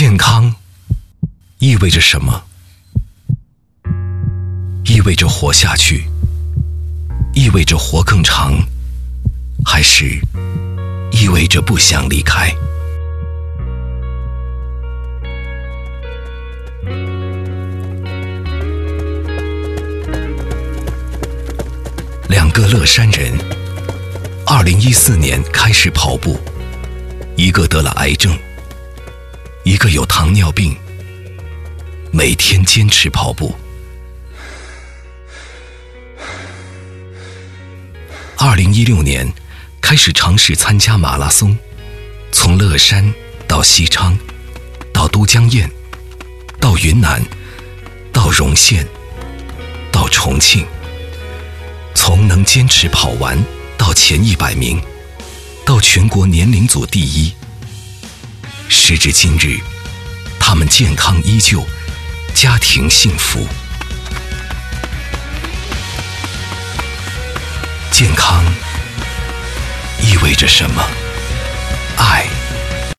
健康意味着什么？意味着活下去，意味着活更长，还是意味着不想离开？两个乐山人，2014年开始跑步，一个得了癌症，一个有糖尿病，每天坚持跑步。2016年开始尝试参加马拉松，从乐山到西昌，到都江堰，到云南，到容县，到重庆，从能坚持跑完到前100名，到全国年龄组第1。时至今日，他们健康依旧，家庭幸福。健康意味着什么？